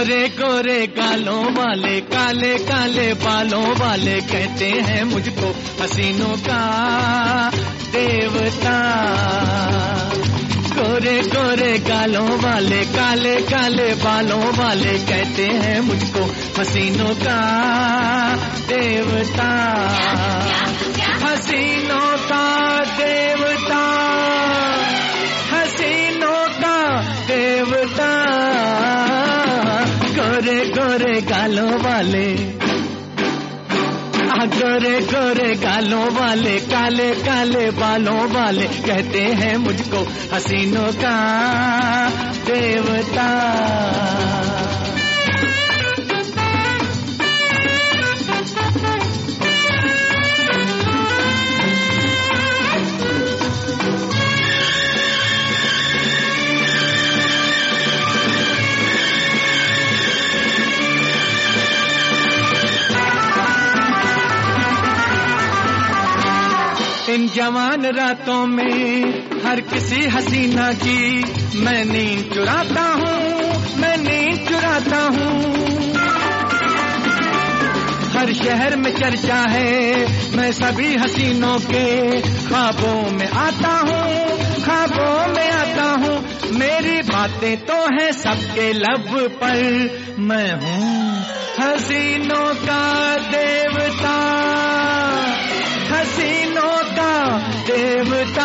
गोरे गोरे गालों वाले, काले काले बालों वाले, कहते हैं मुझको हसीनों का देवता। गोरे गोरे गालों वाले, काले काले बालों वाले, कहते हैं मुझको हसीनों का देवता। हसीनों का देवता, हसीनों का देवता। गोरे गोरे गालों वाले, गोरे गोरे गालों वाले, काले काले बालों वाले, कहते हैं मुझको हसीनों का देवता। इन जवान रातों में हर किसी हसीना की मैं नींद चुराता हूँ, मैं नींद चुराता हूँ। हर शहर में चर्चा है, मैं सभी हसीनों के ख्वाबों में आता हूँ, ख्वाबों में आता हूँ। मेरी बातें तो हैं सबके लब पर, मैं हूँ हसीनों का देवता, हसीनों का देवता।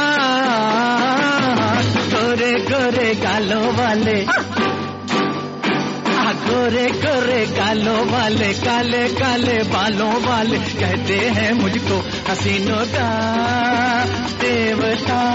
गोरे गोरे गालों वाले, गोरे गोरे गालों वाले, काले काले बालों वाले, कहते हैं मुझको हसीनों का देवता।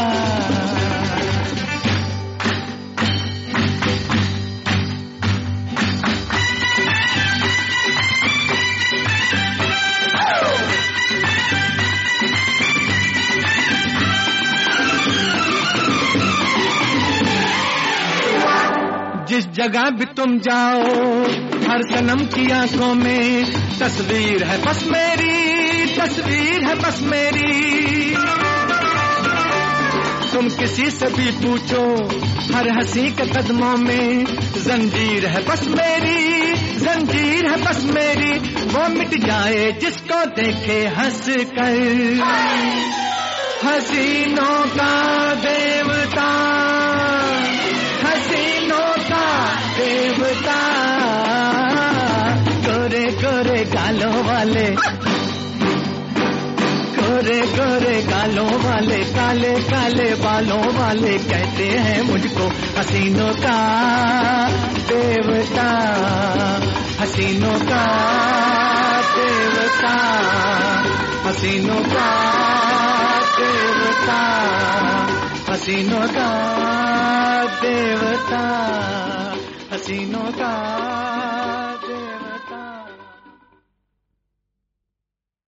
जिस जगह भी तुम जाओ, हर सनम की आंखों में तस्वीर है बस मेरी, तस्वीर है बस मेरी। तुम किसी से भी पूछो, हर हंसी के कदमों में जंजीर है बस मेरी, जंजीर है बस मेरी। वो मिट जाए जिसको देखे हंस कर, हसीनों का देवता, हसीनों का देवता। गोरे गोरे गालों वाले, गोरे गोरे गालों वाले, काले काले बालों वाले, कहते हैं मुझको हसीनों का देवता, हसीनों का देवता, हसीनों का देवता, हसीनों का देवता, हसीनों का